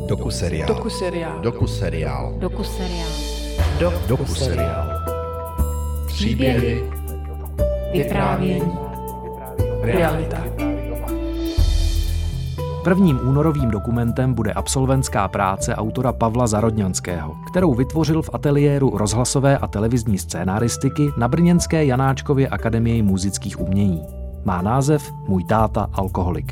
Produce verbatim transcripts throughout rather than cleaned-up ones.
Dokuseriál. Dokuseriál. Dokuseriál. Dokuseriál. Do, dokuseriál. Příběhy. Vyprávění. Realita. Prvním únorovým dokumentem bude absolventská práce autora Pavla Zarodňanského, kterou vytvořil v ateliéru rozhlasové a televizní scénaristiky na brněnské Janáčkově akademii múzických umění. Má název Můj táta alkoholik.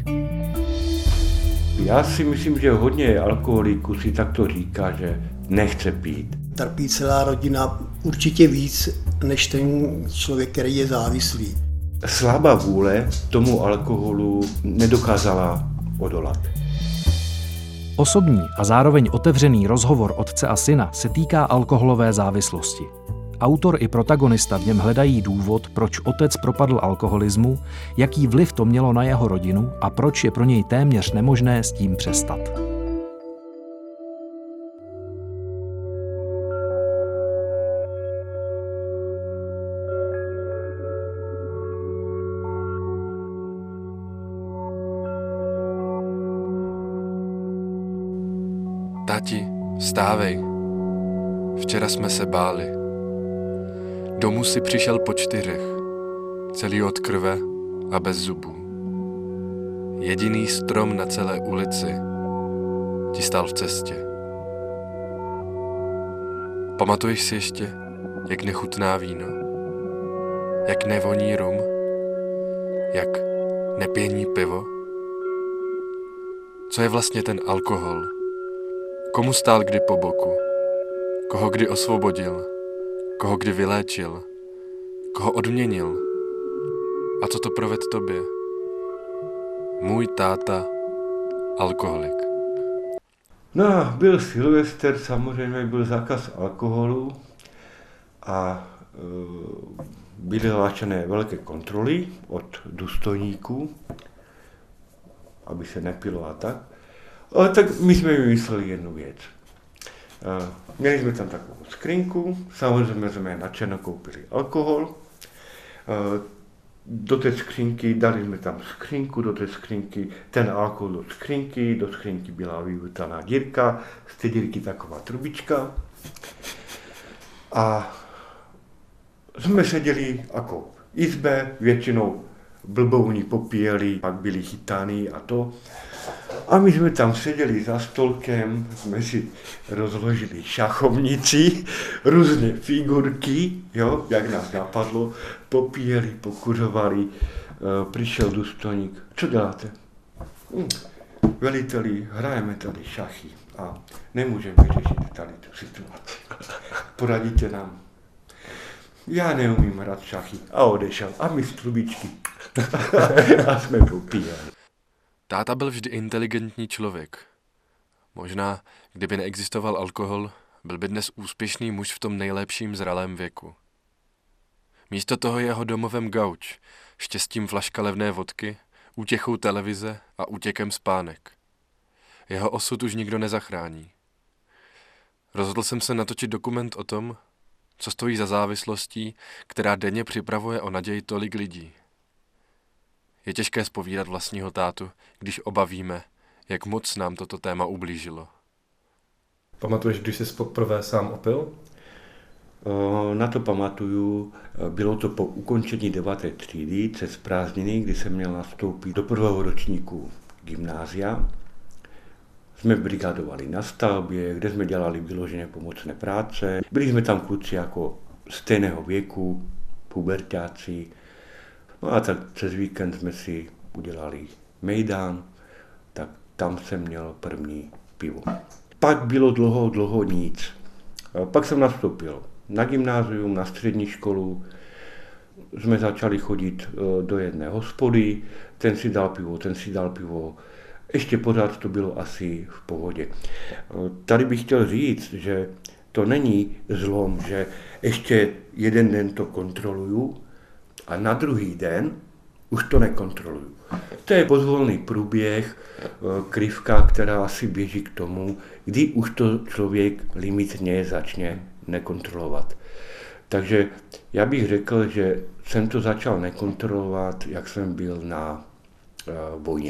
Já si myslím, že hodně alkoholiků si takto říká, že nechce pít. Trpí celá rodina určitě víc, než ten člověk, který je závislý. Slabá vůle tomu alkoholu nedokázala odolat. Osobní a zároveň otevřený rozhovor otce a syna se týká alkoholové závislosti. Autor i protagonista v něm hledají důvod, proč otec propadl alkoholismu, jaký vliv to mělo na jeho rodinu a proč je pro něj téměř nemožné s tím přestat. Tati, vstávej. Včera jsme se báli. Domů si přišel po čtyřech, celý od krve a bez zubů. Jediný strom na celé ulici ti stál v cestě. Pamatuješ si ještě, jak nechutná víno, jak nevoní rum, jak nepění pivo? Co je vlastně ten alkohol? Komu stál kdy po boku? Koho kdy osvobodil? Koho kdy vyléčil? Koho odměnil? A co to proved tobě? Můj táta alkoholik. No, byl Silvestr, samozřejmě byl zákaz alkoholu a e, byly hlášené velké kontroly od důstojníků, aby se nepilo a tak. Ale tak my jsme vymysleli jednu věc. E, měli jsme tam takovou skrinku, samozřejmě jsme na černo koupili alkohol. E, do té skřínky dali jsme tam skřínku, do té skřínky ten alkohol do skřínky, do skřínky byla vyvutaná dírka, z té dírky taková trubička. A jsme seděli jako v izbe, většinou blbouni popíjeli, pak byli chytáni a to. A my jsme tam seděli za stolkem, jsme si rozložili šachovnici, různé figurky, jo, jak nás napadlo, popíjeli, pokuřovali, přišel důstojník. Co děláte? Hm, veliteli, hrajeme tady šachy a nemůžeme vyřešit tady tu situaci. Poradíte nám. Já neumím hrát šachy. A odešel. A my z trubičky. A jsme popíjeli. Táta byl vždy inteligentní člověk. Možná, kdyby neexistoval alkohol, byl by dnes úspěšný muž v tom nejlepším zralém věku. Místo toho jeho domovem gauč, štěstím flaška levné vodky, útěchou televize a útěkem spánek. Jeho osud už nikdo nezachrání. Rozhodl jsem se natočit dokument o tom, co stojí za závislostí, která denně připravuje o naději tolik lidí. Je těžké zpovídat vlastního tátu, když oba víme, jak moc nám toto téma ublížilo. Pamatuješ, když jsi poprvé sám opil? Na to pamatuju, bylo to po ukončení deváté třídy přes prázdniny, kdy jsem měl nastoupit do prvého ročníku gymnázia. Jsme brigadovali na stavbě, kde jsme dělali vyloženě pomocné práce. Byli jsme tam kluci jako stejného věku, puberťáci. No a tak přes víkend jsme si udělali mejdán, tak tam jsem měl první pivo. Pak bylo dlouho, dlouho nic. Pak jsem nastoupil na gymnázium, na střední školu. Jsme začali chodit do jedné hospody, ten si dal pivo, ten si dal pivo. Ještě pořád to bylo asi v pohodě. Tady bych chtěl říct, že to není zlom, že ještě jeden den to kontroluju, a na druhý den už to nekontroluju. To je pozvolný průběh, krivka, která asi běží k tomu, kdy už to člověk limitně začne nekontrolovat. Takže já bych řekl, že jsem to začal nekontrolovat, jak jsem byl na uh, vojně.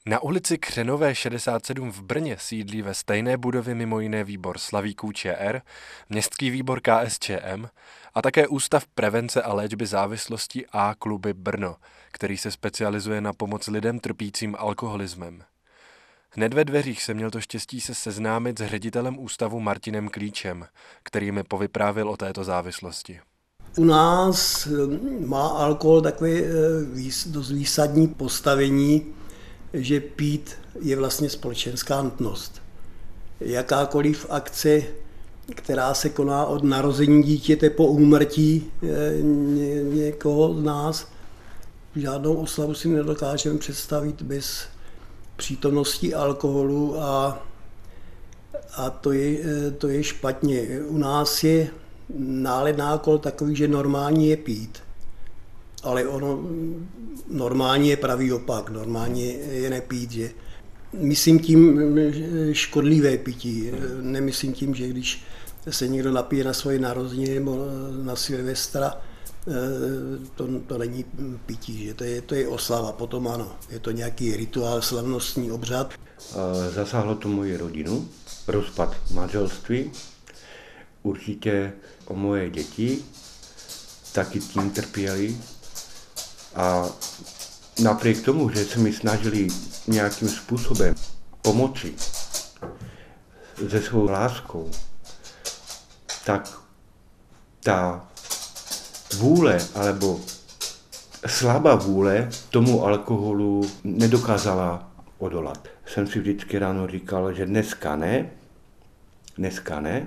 Na ulici Křenové šedesát sedm v Brně sídlí ve stejné budově mimo jiné výbor Slavíků ČR, městský výbor KSČM a také Ústav prevence a léčby závislostí A kluby Brno, který se specializuje na pomoc lidem trpícím alkoholismem. Hned ve dveřích jsem měl to štěstí se seznámit s ředitelem ústavu Martinem Klíčem, který mi povyprávěl o této závislosti. U nás má alkohol takové dost výsadní postavení, že pít je vlastně společenská nutnost. Jakákoliv akce, která se koná od narození dítěte po úmrtí někoho z nás, žádnou oslavu si nedokážeme představit bez přítomnosti alkoholu a, a to, je, to je špatně. U nás je nálad na alkohol takový, že normální je pít, ale ono normální je pravý opak, normální je nepít, že myslím tím škodlivé pití, nemyslím tím, že když se někdo napije na svoje narozeniny nebo na Silvestra, to, to není pití, že to je, to je oslava, potom ano, je to nějaký rituál, slavnostní obřad. Zasáhlo to moji rodinu, rozpad manželství, určitě o moje děti, taky tím trpěli a napriek tomu, že se mi snažili nějakým způsobem pomoci se svou láskou, tak ta vůle, alebo slabá vůle tomu alkoholu nedokázala odolat. Jsem si vždycky ráno říkal, že dneska ne, dneska ne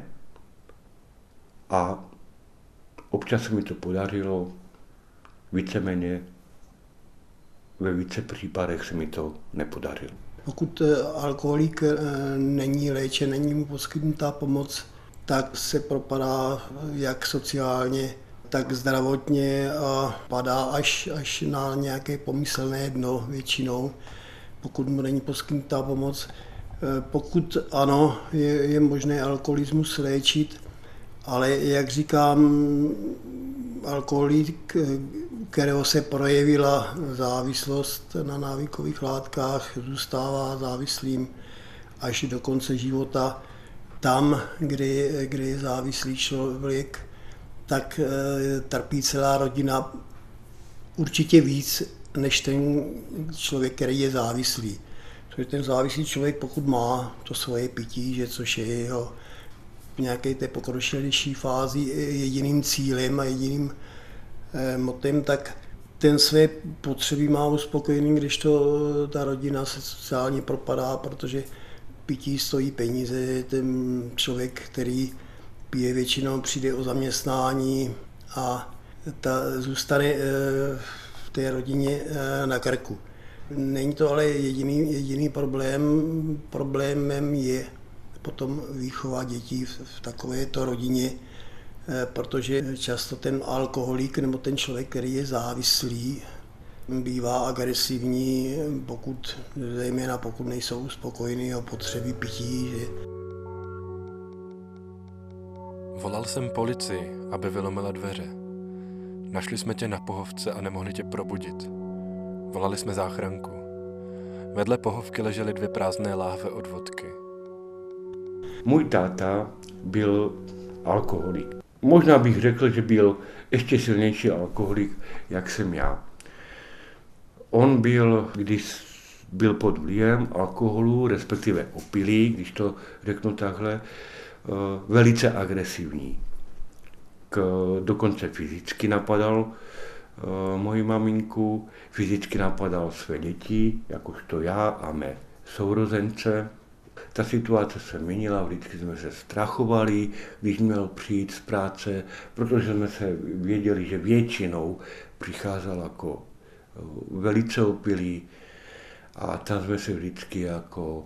a občas se mi to podařilo, víceméně ve více případech se mi to nepodařilo. Pokud alkoholik není léčen, není mu poskytnutá pomoc, tak se propadá jak sociálně, tak zdravotně a padá až, až na nějaké pomyslné dno většinou, pokud mu není poskytnutá pomoc. Pokud ano, je, je možné alkoholismus léčit, ale jak říkám, alkoholik, kterého se projevila závislost na návykových látkách, zůstává závislým až do konce života. Tam, kde, kde je závislý člověk, tak trpí celá rodina určitě víc, než ten člověk, který je závislý. Protože ten závislý člověk, pokud má to svoje pití, že což je jeho v nějaké té pokročilější fázi jediným cílem a jediným motem, tak ten své potřeby má uspokojený, když to ta rodina se sociálně propadá, protože pití stojí peníze. Ten člověk, který pije, většinou přijde o zaměstnání a ta zůstane v té rodině na krku. Není to ale jediný, jediný problém. Problémem je potom výchova dětí v, v takovéto rodině, protože často ten alkoholik nebo ten člověk, který je závislý, bývá agresivní, pokud, zejména pokud nejsou uspokojeny o potřeby pití. Že... Volal jsem policii, aby vylomila dveře. Našli jsme tě na pohovce a nemohli tě probudit. Volali jsme záchranku. Vedle pohovky ležely dvě prázdné láhve od vodky. Můj táta byl alkoholik. Možná bych řekl, že byl ještě silnější alkoholik, jak jsem já. On byl, když byl pod vlivem alkoholu, respektive opilý, když to řeknu takhle, velice agresivní. K, dokonce fyzicky napadal uh, moji maminku, fyzicky napadal své děti, jakožto já a mé sourozence. Ta situace se měnila, vždycky jsme se strachovali, když měl přijít z práce, protože jsme se věděli, že většinou přicházel jako velice opilý a tam jsme se vždycky jako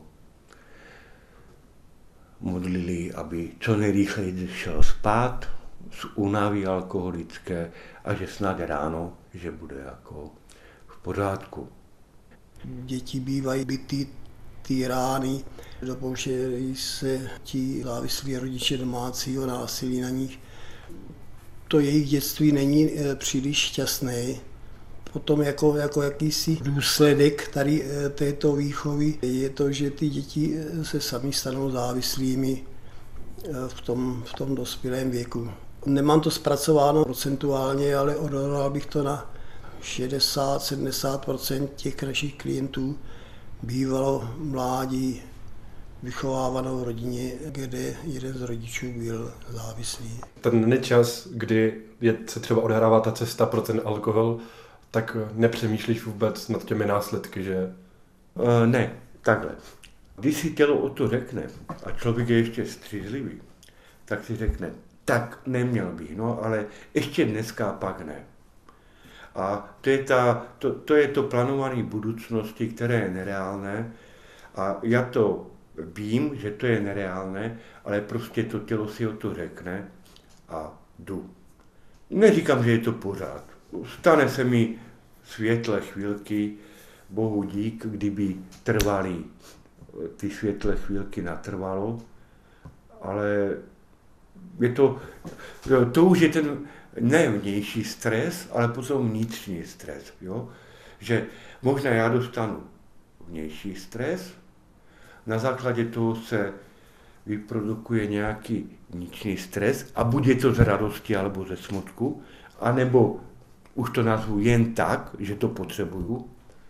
modlili, aby co nejrychleji šel spát z únavy alkoholické a že snad ráno, že bude jako v pořádku. Děti bývají byty týrány, dopouštějí se ti závislí rodiče domácího násilí na nich. To jejich dětství není příliš šťastné, Potom jako, jako jakýsi důsledek tady této výchovy je to, že ty děti se sami stanou závislými v tom, v tom dospělém věku. Nemám to zpracováno procentuálně, ale odhadal bych to na šedesát až sedmdesát procent těch našich klientů bývalo mládí vychovávanou v rodině, kde jeden z rodičů byl závislý. Ten nečas, kdy je, se třeba odehrává ta cesta pro ten alkohol, tak nepřemýšlíš vůbec nad těmi následky, že? Uh, ne, takhle. Když si tělo o to řekne a člověk je ještě střízlivý, tak si řekne, tak neměl bych, no ale ještě dneska pak ne. A to je, ta, to, to je to plánování budoucnosti, které je nereálné a já to vím, že to je nereálné, ale prostě to tělo si o to řekne a jdu. Neříkám, že je to pořád. Stane se mi světlé chvílky, bohu dík, kdyby trvaly ty světlé chvílky natrvalo, ale je to, to už je ten ne vnější stres, ale potom vnitřní stres, jo? Že možná já dostanu vnější stres, na základě toho se vyprodukuje nějaký vnitřní stres a buď je to z radosti alebo ze smutku, anebo už to nazvu jen tak, že to potřebuju.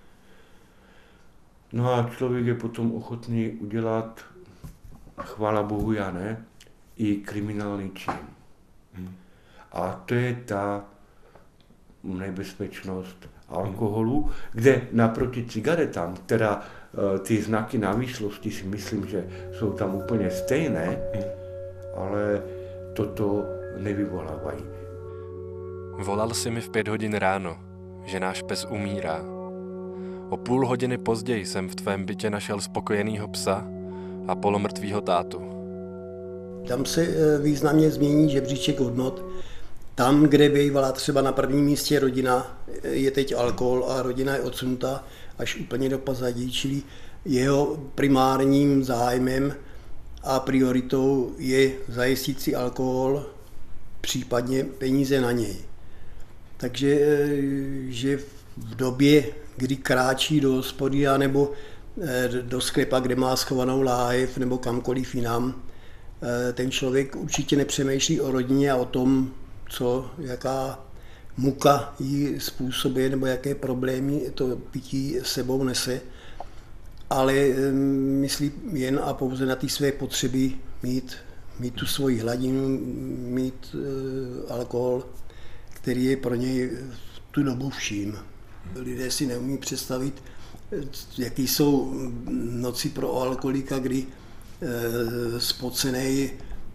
No a člověk je potom ochotný udělat, chvála Bohu já ne, i kriminální čin. Hmm. A to je ta nebezpečnost alkoholu, kde naproti cigaretám, teda ty znaky návislosti si myslím, že jsou tam úplně stejné, ale toto nevyvolávají. Volal si mi v pět hodin ráno, že náš pes umírá. O půl hodiny později jsem v tvém bytě našel spokojenýho psa a polomrtvýho tátu. Tam se významně změní žebříček hodnot. Tam, kde bývala třeba na prvním místě rodina, je teď alkohol a rodina je odsunuta až úplně do pozadí, čili jeho primárním zájmem a prioritou je zajistit si alkohol, případně peníze na něj. Takže že v době, kdy kráčí do hospody nebo do sklepa, kde má schovanou láhev nebo kamkoliv jinam, ten člověk určitě nepřemýšlí o rodině a o tom, co, jaká muka jí způsobuje nebo jaké problémy to pití sebou nese, ale myslí jen a pouze na ty své potřeby mít, mít tu svoji hladinu, mít uh, alkohol, který je pro něj v tu dobu vším. Lidé si neumí představit, jaký jsou noci pro alkoholika, kdy uh, spocenej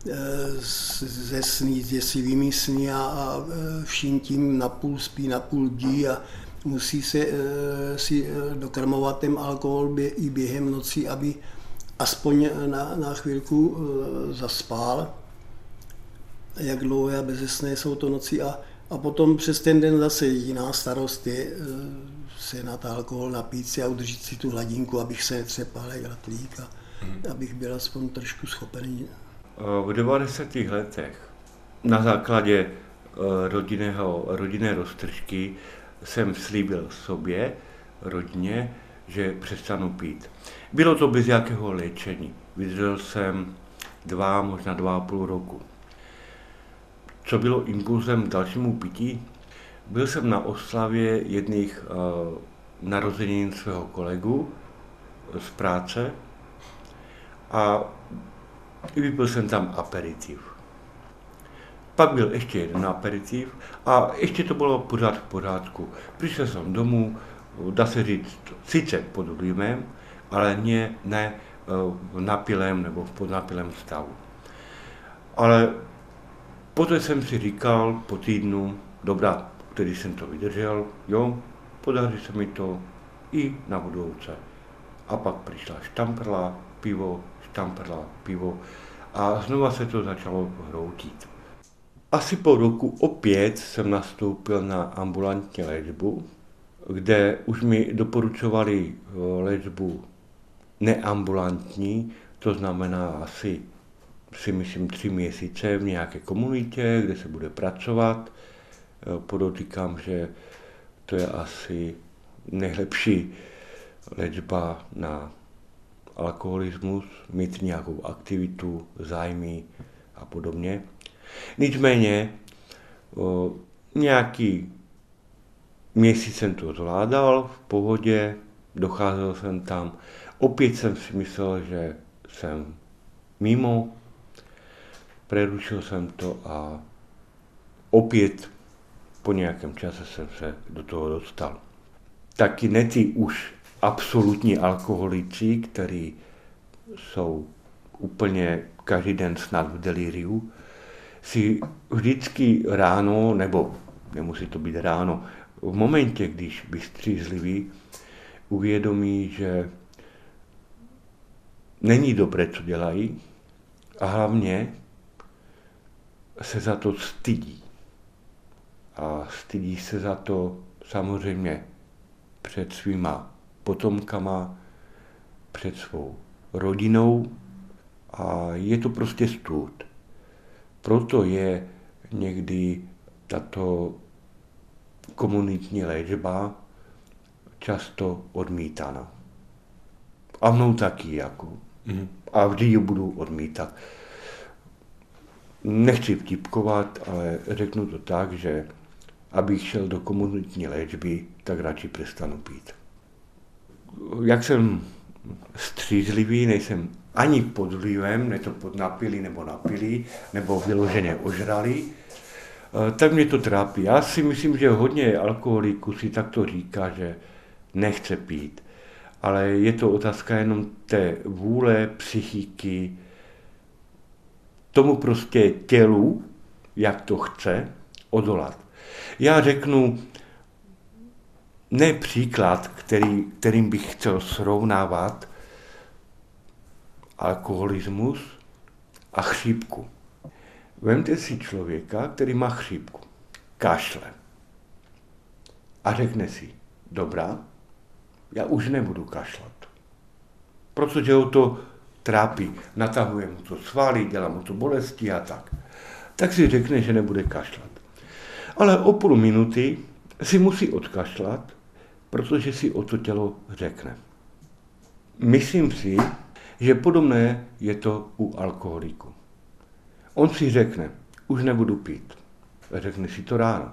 ze sny, s děsivými sny a, a vším tím napůl spí, napůl bdí a musí se e, si dokrmovat ten alkohol bě, i během noci, aby aspoň na, na chvilku e, zaspal. Jak dlouhé a bezesné jsou to noci a, a potom přes ten den zase jiná starost je e, se na ten alkohol napít si a udržet si tu hladinku, abych se netřepal jak ratlík a hmm. abych byl aspoň trošku schopený. V devadesátých letech na základě rodinného, rodinné roztržky jsem slíbil sobě, rodině, že přestanu pít. Bylo to bez jakého léčení. Vydržel jsem dva, možná dva a půl roku. Co bylo impulzem k dalšímu pití? Byl jsem na oslavě jedných uh, narozenin svého kolegu z práce a vypil jsem tam aperitiv. Pak byl ještě jeden aperitiv a ještě to bylo pořád v pořádku. Přišel jsem domů, dá se říct, sice pod vlivem, ale ne, ne v napilém nebo v podnapilém stavu. Ale poté jsem si říkal po týdnu, dobrá, když jsem to vydržel, jo, podaří se mi to i na budouce. A pak přišla štamprla, pivo, štamprla, pivo a znova se to začalo hroutit. Asi po roku opět jsem nastoupil na ambulantní léčbu, kde už mi doporučovali léčbu neambulantní, to znamená asi si myslím tři měsíce v nějaké komunitě, kde se bude pracovat. Podotýkám, že to je asi nejlepší léčba na alkoholismus, mít nějakou aktivitu, zájmy a podobně. Nicméně o, nějaký měsíc jsem to zvládal v pohodě, docházel jsem tam. Opět jsem si myslel, že jsem mimo, prerušil jsem to a opět po nějakém čase jsem se do toho dostal. Taky ne ty už absolutní alkoholici, kteří jsou úplně každý den snad v deliriu, si vždycky ráno, nebo nemusí to být ráno, v momentě, když by střízliví, uvědomí, že není dobré, co dělají a hlavně se za to stydí. A stydí se za to samozřejmě před svýma potomkama, před svou rodinou a je to prostě stud. Proto je někdy tato komunitní léčba často odmítána. A mnou taky jako. Mm. A vždy ji budu odmítat. Nechci vtipkovat, ale řeknu to tak, že abych šel do komunitní léčby, tak radši přestanu pít. Jak jsem střízlivý, nejsem ani pod vlivem, ne to pod napili nebo napili, nebo vyloženě ožrali, tak mě to trápí. Já si myslím, že hodně alkoholiků si takto říká, že nechce pít. Ale je to otázka jenom té vůle, psychiky, tomu prostě tělu, jak to chce, odolat. Já řeknu ne příklad, který, kterým bych chtěl srovnávat alkoholismus a chřipku. Vemte si člověka, který má chřipku, kašle a řekne si, dobrá, já už nebudu kašlat, protože ho to trápí, natahuje mu to svaly, dělá mu to bolesti a tak. Tak si řekne, že nebude kašlat. Ale o půl minuty si musí odkašlat, protože si o to tělo řekne. Myslím si, že podobné je to u alkoholiku. On si řekne, už nebudu pít. Řekne si to ráno.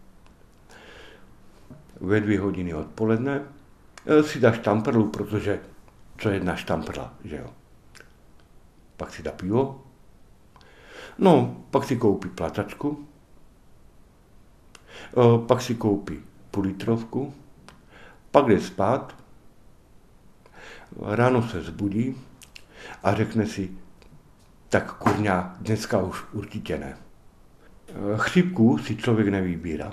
Ve dvě hodiny odpoledne si dá štamprlu, protože co je jedna štamprla, že jo. Pak si dá pivo, no, pak si koupí platačku, pak si koupí půl litrovku, pak jde spát, ráno se zbudí a řekne si, tak kurňa, dneska už určitě ne. Chřipku si člověk nevybírá.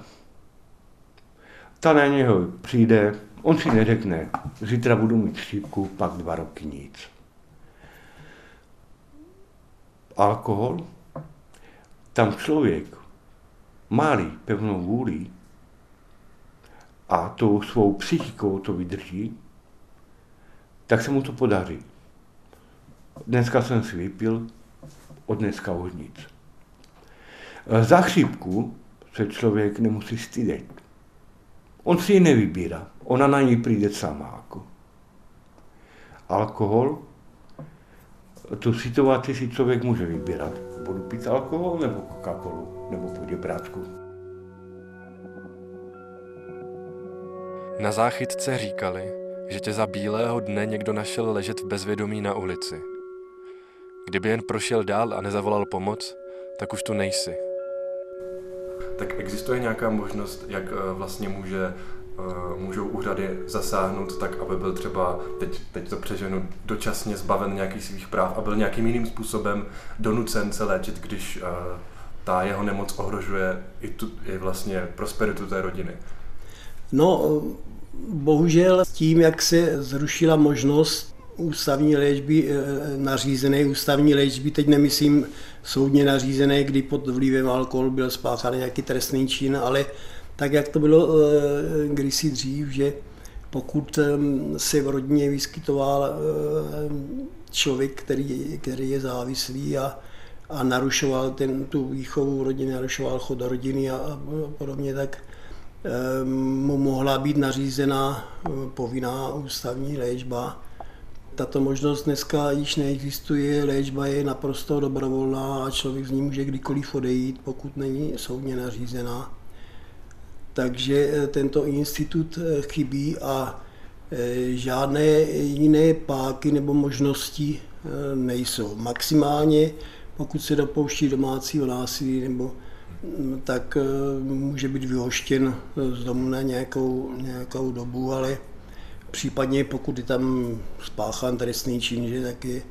Ta na něho přijde, on si neřekne, zítra budu mít chřipku, pak dva roky nic. Alkohol, tam člověk má-li pevnou vůli a tou svou psychikou to vydrží, tak se mu to podaří. Dneska jsem si vypil, od dneska už nic. Za chřipku se člověk nemusí stydět. On si ji nevybírá, ona na ní přijde sama. Jako. Alkohol, tu situaci si člověk může vybírat. Budu pít alkohol nebo Coca-Colu, nebo půjde bráčku. Na záchytce říkali, že tě za bílého dne někdo našel ležet v bezvědomí na ulici. Kdyby jen prošel dál a nezavolal pomoc, tak už tu nejsi. Tak existuje nějaká možnost, jak vlastně může, můžou úřady zasáhnout tak, aby byl třeba, teď, teď to přeženu, dočasně zbaven nějakých svých práv a byl nějakým jiným způsobem donucen se léčit, když ta jeho nemoc ohrožuje i, tu, i vlastně prosperitu té rodiny? No, bohužel tím, jak se zrušila možnost ústavní léčby, nařízené ústavní léčby, teď nemyslím soudně nařízené, kdy pod vlivem alkoholu byl spáchán nějaký trestný čin, ale tak, jak to bylo kdysi dřív, že pokud se v rodině vyskytoval člověk, který, který je závislý a, a narušoval ten, tu výchovu rodiny, narušoval chod rodiny a, a podobně, tak mu mohla být nařízena povinná ústavní léčba. Tato možnost dneska již neexistuje, léčba je naprosto dobrovolná a člověk z ní může kdykoliv odejít, pokud není soudně nařízená. Takže tento institut chybí a žádné jiné páky nebo možnosti nejsou. Maximálně, pokud se dopouští domácího násilí, nebo, tak může být vyhoštěn z domu na nějakou, nějakou dobu, ale případně pokud je tam spáchán trestný čin, že tak je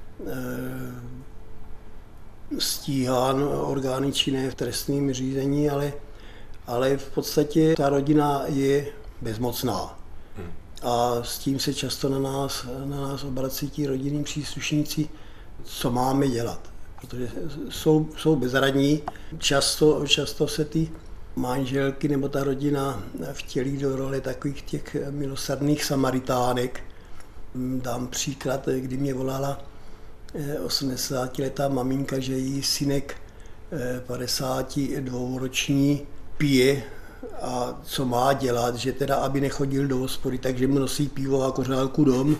stíhán orgány činné v trestním řízení, ale, ale v podstatě ta rodina je bezmocná. A s tím se často na nás, na nás obrací ti rodinní příslušníci, co máme dělat. Protože jsou, jsou bezradní, často, často se ty manželky nebo ta rodina vtělí do role takových těch milosrdných samaritánek. Dám příklad, kdy mě volala osmdesátiletá maminka, že její synek padesátidvouroční pije a co má dělat, že teda, aby nechodil do hospody, takže mu nosí pivo a kořálku dom.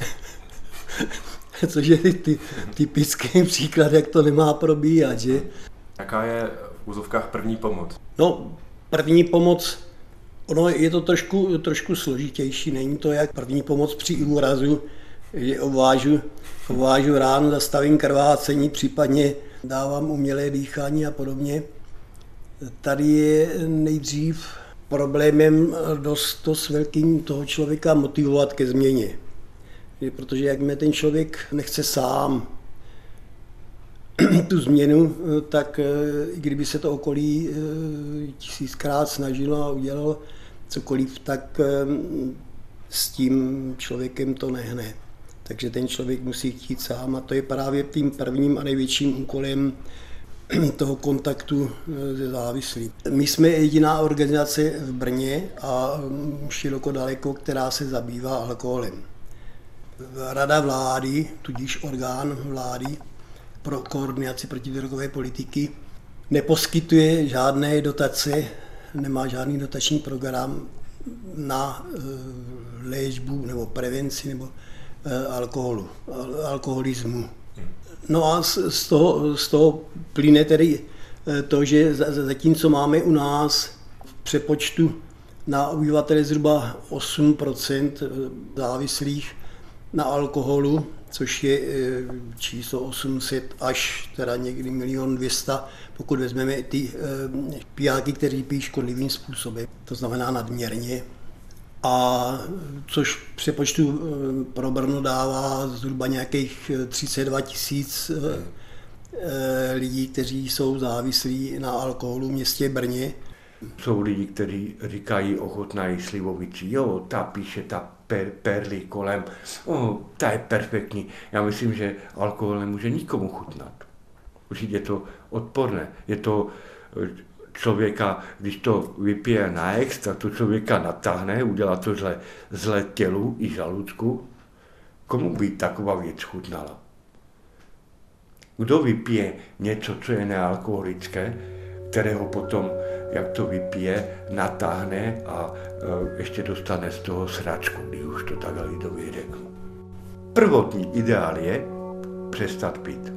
Což je ty, typický příklad, jak to nemá probíhat, že? Jaká je v úzovkách první pomoc? No, první pomoc, ono je to trošku, trošku složitější, není to jak první pomoc při úrazu, že obvážu, obvážu ránu, zastavím krvácení, případně dávám umělé dýchání a podobně. Tady je nejdřív problémem dost, dost velkým toho člověka motivovat ke změně. Protože jakmile ten člověk nechce sám tu změnu, tak i kdyby se to okolí tisíckrát snažilo a udělalo cokoliv, tak s tím člověkem to nehne. Takže ten člověk musí chtít sám a to je právě tím prvním a největším úkolem toho kontaktu se závislým. My jsme jediná organizace v Brně a široko daleko, která se zabývá alkoholem. Rada vlády, tudíž orgán vlády pro koordinaci protidrogové politiky, neposkytuje žádné dotace, nemá žádný dotační program na léčbu nebo prevenci nebo alkoholu, alkoholismu. No a z toho, z toho plyne tedy to, že zatímco máme u nás v přepočtu na obyvatele zhruba osm procent závislých na alkoholu, což je číslo osm set až teda někdy milion dvě stě, pokud vezmeme ty pijáky, kteří pijí škodlivým způsobem, to znamená nadměrně. A což v přepočtu pro Brno dává zhruba nějakých třicet dva tisíc lidí, kteří jsou závislí na alkoholu v městě Brně. Jsou lidi, kteří říkají ochotnají slivovici, jo, ta píše ta per, perly kolem, oh, ta je perfektní. Já myslím, že alkohol nemůže nikomu chutnat. Určitě je to odporné. Je to člověka, když to vypije na ex, tak to člověka natáhne, udělá to zle, zle tělu i žaludku. Komu by taková věc chutnala? Kdo vypije něco, co je nealkoholické, kterého potom, jak to vypije, natáhne a e, ještě dostane z toho sračku, když už to tak lidově řeknu. Prvotní ideál je přestat pít.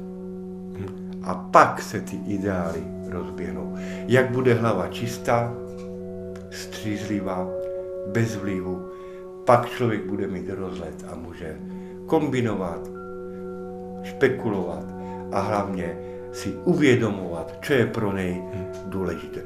A pak se ty ideály rozběhnou. Jak bude hlava čistá, střízlivá, bez vlivu, pak člověk bude mít rozhled a může kombinovat, spekulovat a hlavně si uvědomovat, co je pro něj důležité.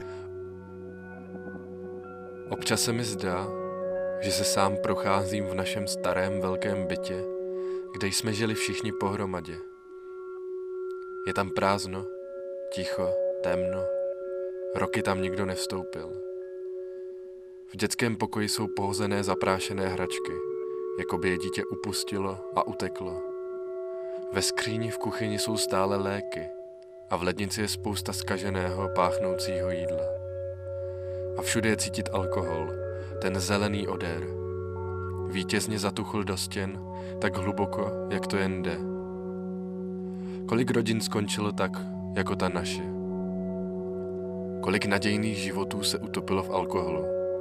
Občas se mi zdá, že se sám procházím v našem starém velkém bytě, kde jsme žili všichni pohromadě. Je tam prázdno, ticho, temno, roky tam nikdo nevstoupil. V dětském pokoji jsou pohozené zaprášené hračky, jako by je dítě upustilo a uteklo. Ve skříni v kuchyni jsou stále léky a v lednici je spousta zkaženého, páchnoucího jídla. A všude je cítit alkohol, ten zelený odér. Vítězně zatuchl do stěn, tak hluboko, jak to jen jde. Kolik rodin skončilo tak, jako ta naše? Kolik nadějných životů se utopilo v alkoholu?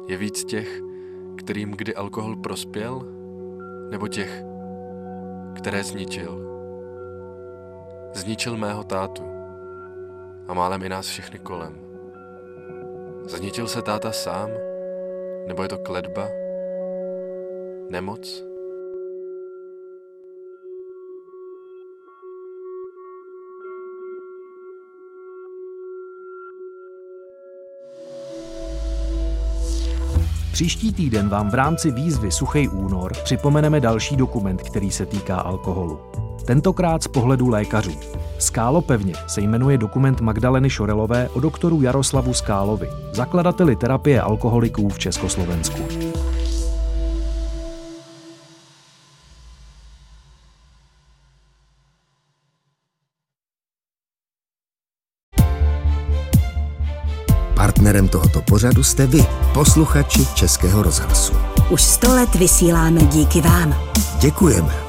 Je víc těch, kterým kdy alkohol prospěl, nebo těch, které zničil? Zničil mého tátu a málem i nás všechny kolem. Zničil se táta sám, nebo je to kletba? Nemoc? Příští týden vám v rámci výzvy Suchej únor připomeneme další dokument, který se týká alkoholu. Tentokrát z pohledu lékařů. Skálopevně se jmenuje dokument Magdaleny Šorelové o doktoru Jaroslavu Skálovi, zakladateli terapie alkoholiků v Československu. Partnerem tohoto pořadu jste vy, posluchači Českého rozhlasu. Už sto let vysíláme díky vám. Děkujeme.